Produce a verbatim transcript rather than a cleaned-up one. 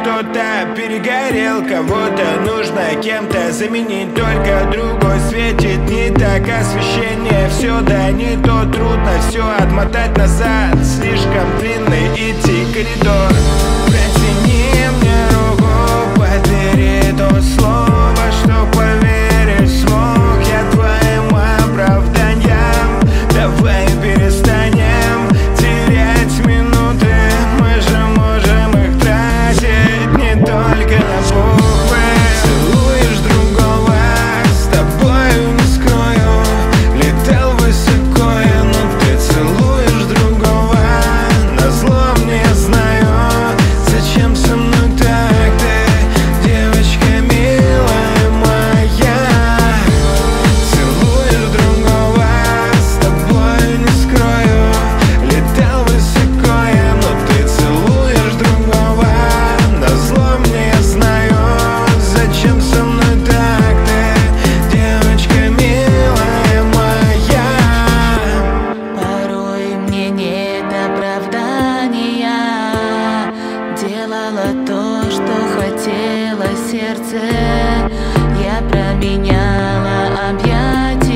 кто-то перегорел, кого-то нужно кем-то заменить. Только другой светит не так освещение. Все да не то, трудно все отмотать назад. Слишком длинный идти коридор. Протяни мне руку, подбери то слово, что поверить смог я твоим оправданиям. Давай перестанем терять минуты, мы же можем их тратить не только на буквы. Целуешь другого, с тобою не скрою. Летел высоко я, но ты целуешь другого. Назло мне знаю, зачем со мной так ты, девочка милая моя. Целуешь другого, с тобою не скрою. Летел высоко я, но ты целуешь другого. Назло мне я знаю, зачем со мной так ты, девочка милая моя. Порой мне нет оправдания. Делала то, что хотело сердце. Я променяла объятия